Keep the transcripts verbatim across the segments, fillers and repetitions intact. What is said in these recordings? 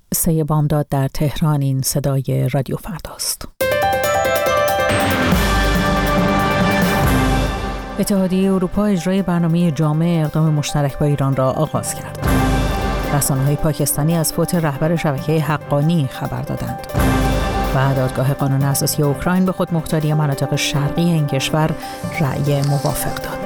سه بامداد در تهران. این صدای رادیو فرداست. اتحادیه اروپا اجرای برنامه جامع اقدام مشترک با ایران را آغاز کرد. رسانه‌های پاکستانی از فوت رهبر شبکه حقانی خبر دادند. و دادگاه قانون اساسی اوکراین به خودمختاری مناطق شرقی این کشور رأی موافق داد.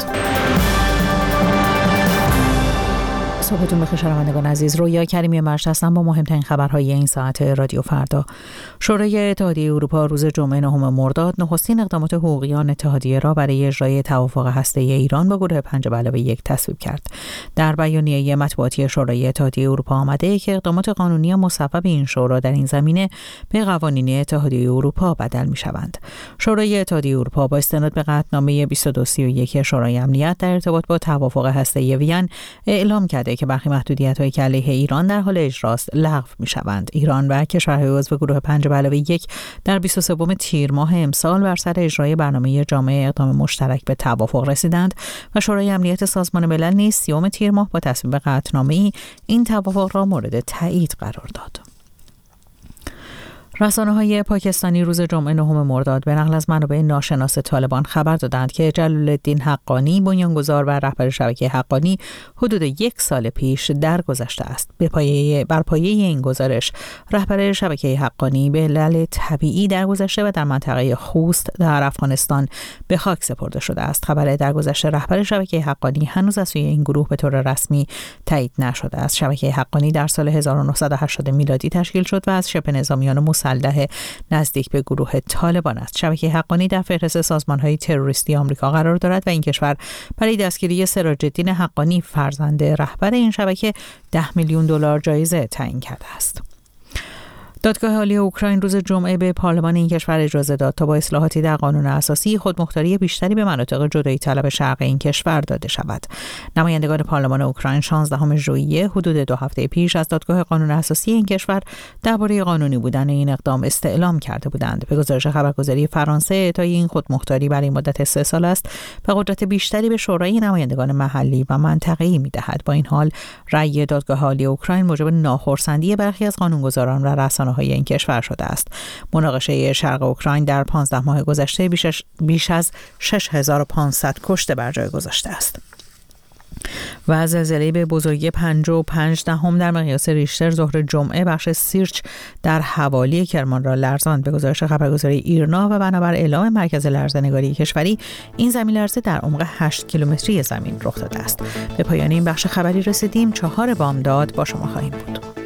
صبحتون بخیر شنوندگان عزیز. رویا کریمی مرشد هستم با مهمترین خبرهای این ساعت رادیو فردا. شورای اتحادیه اروپا روز جمعه نهم مرداد نخستین اقدامات حقوقی آن اتحادیه را برای اجرای توافق هسته‌ای ایران با گروه پنج به علاوه یک تصویب کرد. در بیانیه مطبوعاتی شورای اتحادیه اروپا آمده که اقدامات قانونی مصوب این شورا در این زمینه به قوانین اتحادیه اروپا بدل می‌شوند. شورای اتحادیه اروپا با استناد به قطعنامه بیست و دو سی و یک شورای امنیت در ارتباط با توافق هسته‌ای وین اعلام کرده که برخی محدودیت‌هایی که علیه ایران در حال اجراست لغو می‌شوند. ایران و کشورهای عضو گروه پنج به علاوه یک در بیست و سوم تیر ماه امسال بر سر اجرای برنامه جامع اقدام مشترک به توافق رسیدند و شورای امنیت سازمان ملل نیز سیوم تیر ماه با تصویب قطعنامه‌ای این توافق را مورد تایید قرار داد. رسانه‌های پاکستانی روز جمعه نهم مرداد به نقل از منابع ناشناس طالبان خبر دادند که جلال الدین حقانی بنیانگذار و رهبر شبکه حقانی حدود یک سال پیش درگذشته است. به پایه بر پایه این گزارش رهبر شبکه حقانی به علل طبیعی درگذشته و در منطقه خوست در افغانستان به خاک سپرده شده است. خبر درگذشت رهبر شبکه حقانی هنوز از سوی این گروه به طور رسمی تایید نشده است. شبکه حقانی در سال هزار و نهصد و هشتاد میلادی تشکیل شد و از شبه نظامیان مسلح نزدیک به گروه طالبان است. شبکه حقانی در فهرست سازمان‌های تروریستی آمریکا قرار دارد و این کشور برای دستگیری سراج الدین حقانی فرزند رهبر این شبکه ده میلیون دلار جایزه تعیین کرده است. دادگاه عالی اوکراین روز جمعه به پارلمان این کشور اجازه داد تا با اصلاحاتی در قانون اساسی خودمختاری بیشتری به مناطق جدایی طلب شرق این کشور داده شود. نمایندگان پارلمان اوکراین شانزدهم ژوئیه حدود دو هفته پیش از دادگاه قانون اساسی این کشور درباره قانونی بودن این اقدام استعلام کرده بودند. به گزارش خبرگزاری فرانسه اعطای این خودمختاری برای مدت سه سال است و قدرت بیشتری به شورای نمایندگان محلی و منطقه‌ای می‌دهد. با این حال رأی دادگاه عالی اوکراین موجب ناخرسندی برخی از قانونگذاران و رسانه‌های این کشور شده است. مناقشه شرق اوکراین در پانزده ماه گذشته بیش, بیش از شش هزار و پانصد کشته بر جای گذاشته است. و زلزله به بزرگی پنج و پنج دهم در مقیاس ریشتر ظهر جمعه بخش سیرچ در حوالی کرمان را لرزاند. به گزارش خبرگزاری ایرنا و بنابر اعلام مرکز لرزه‌نگاری کشوری این زمین لرزه در عمق هشت کیلومتری زمین رخ داده است. به پایان این بخش خبری رسیدیم. چهار بامداد با شما خواهیم بود.